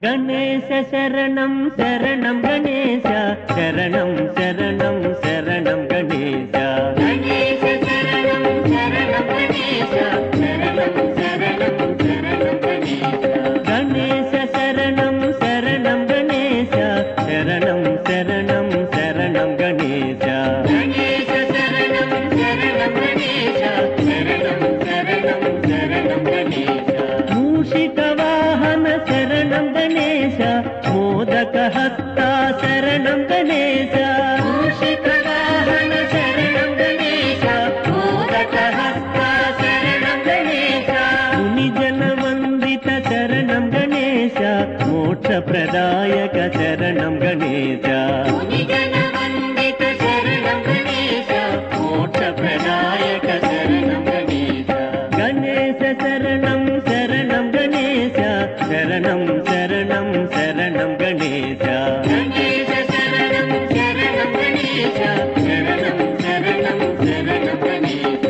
గణేశ శరణం శరణం గణేశ శరణం శరణం శరణం గణేశ గణేశ శరణం శరణం గణేశ శరణం శరణం శరణం గణేశ గణేశ శరణం శరణం గణేశ శరణం శరణం శరణం గణేశ గణేశ శరణం శరణం గణేశ శరణం శరణం శరణం గణేశ మూషిక వాహన శరణం గణేశ మోదక హస్త శరణం గణేశ మూషిక వాహన శరణం గణేశ మోదక హస్త శరణం గణేశ ముని జన వందిత శరణం గణేశ మోక్ష ప్రదాయక శరణం గణేశ మునిజన వందిత శరణం గణేశ మోక్ష ప్రదాయక శరణం గణేశ గణేశ శరణం శరణం గణేశ శరణం శరణం శరణం గణేశ గణేశ శరణం శరణం గణేశ శరణం శరణం శరణం గణేశ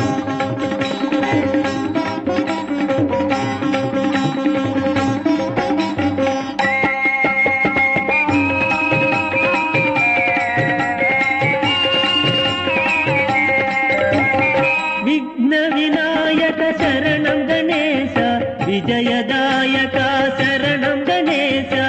విఘ్న వినాయక శరణం గణేశ విజయదాయక శరణం గణేశ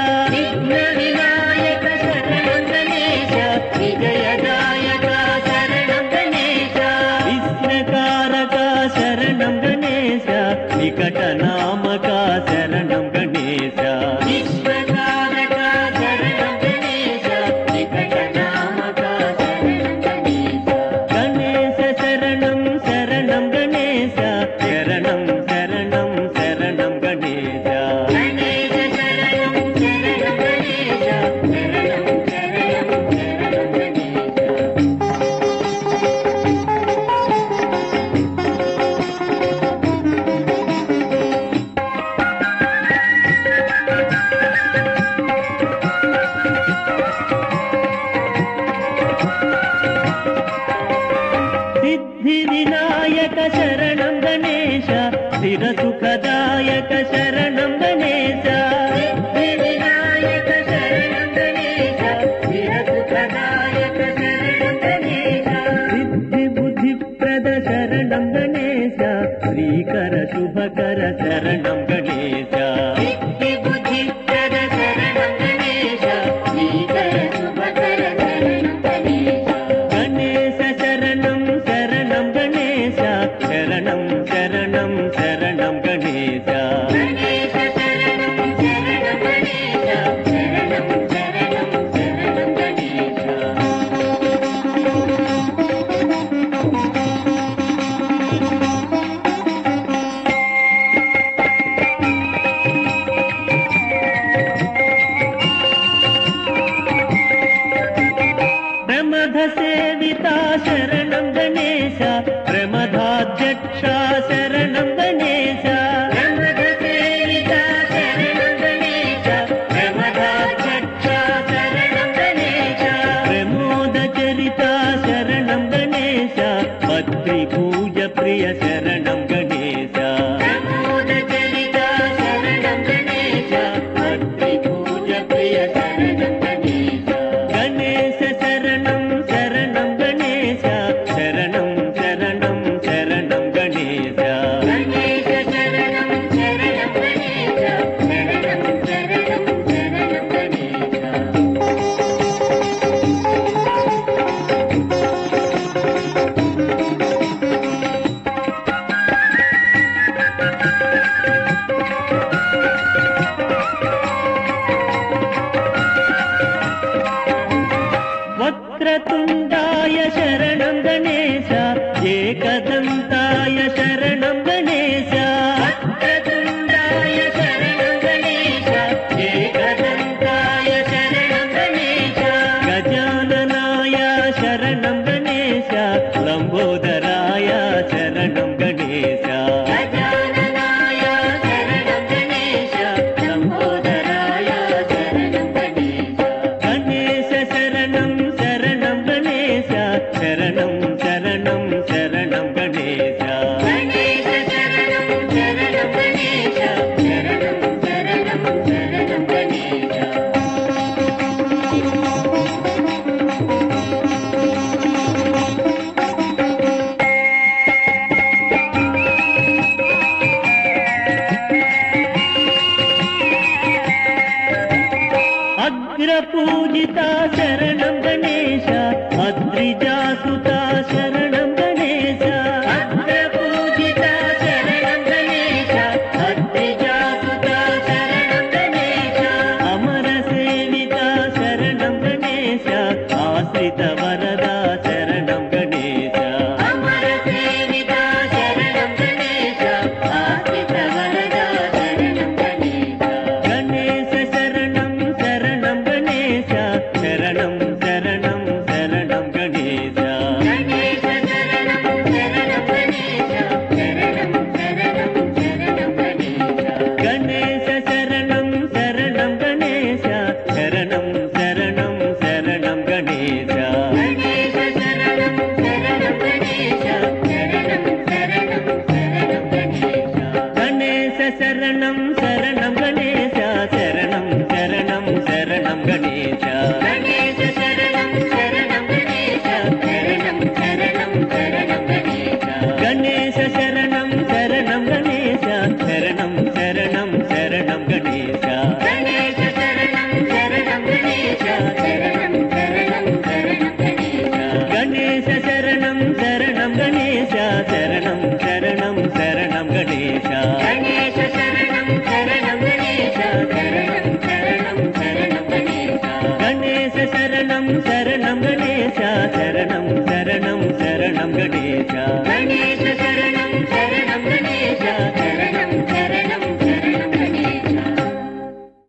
అగ్రపూజిత శరణం గణేశ అద్రిజా